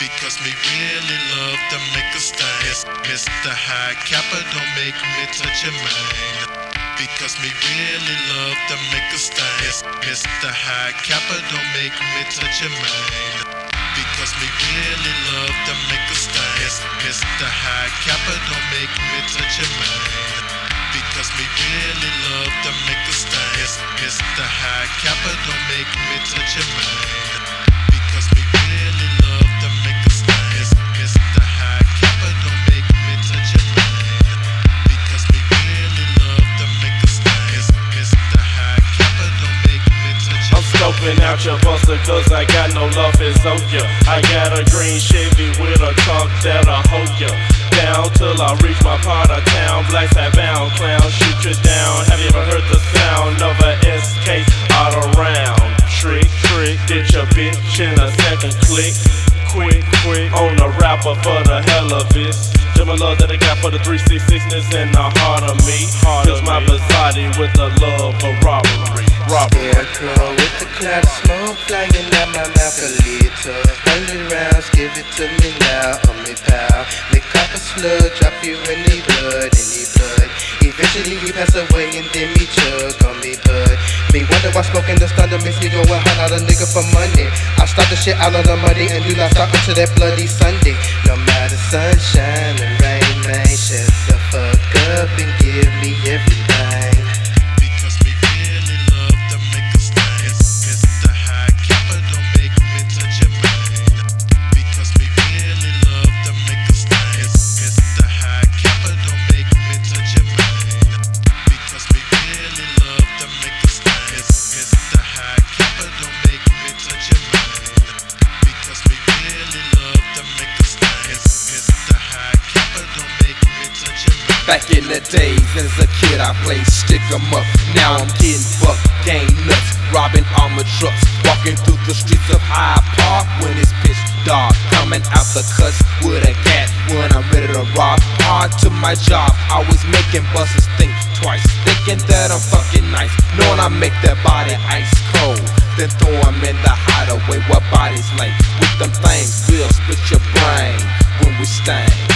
Because me really love to make a stand. Mr. High Kappa, don't make me touch your mind. Because me really love to make a stand. Mr. High Kappa, don't make me touch your mind. Because me really love to make a stand. Mr. High Kappa, don't make me touch your mind. Because me really love to make a stand. Mr. High Kappa, don't make me touch your mind. Because me really love to make a stand. Mr. High Kappa, don't make me touch your mind. Because me really love to make a stand. Mr. High Kappa, don't make me touch your mind. I'm scoping out your buster cause I got no love in Zodiac. I got a green Chevy with a trunk that'll hold ya down till I reach my part of town. Black side bound clown, shoot you down. Have you ever heard the sound of a SK all around? Trick, ditch a bitch in a second click. Quick, on the rapper for the hell of it. Just my love that I got for the 366ness in the heart of me. Just my Versace with the love for robbery. Scarecrow with the cloud of smoke flying out my mouth a little. 100 rounds, give it to me now, on me pal. Make up a slug, drop you in the blood, Eventually you pass away and then me chug on me bud. Me wonder why smoking the thunder makes me go and hunt out a nigga for money. I start the shit out of the money and do not stop until that bloody Sunday. No matter sunshine or rain, man, shut the fuck up and give me everything. Because me really love to make a stand. Mr. High Kappa, don't make me touch your mind. Because me really love to make a stand. Mr. High Kappa, don't make me touch your mind. Because me really love to make a stand. Mr. High Kappa, don't make me touch your mind. Because me really love to make a stand. Mr. High Kappa, don't make me touch your mind. Back in the days, as a kid I played stick 'em up. Now I'm getting buck, gang nuts, robbing armored trucks, walking through the streets of Hyde Park when it's pitch dark. Coming out the cuts with a cat when I'm ready to rob. Hard to my job, always making busters think twice, thinking that I'm fucking nice, knowing I make that body ice cold. Then throw 'em in the hideaway where bodies lay. With them things, we'll split your brain when we stain.